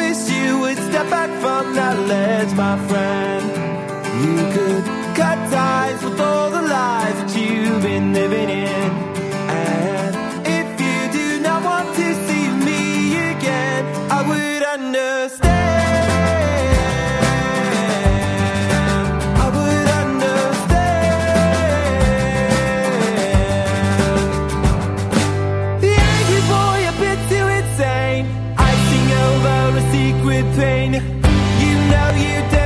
wish you would step back from that ledge, my friend. You could cut ties with all the lies that you've been living in. And if you do not want to see me again, I would understand. I would understand. The angry boy, a bit too insane, icing over a secret pain. You know you don't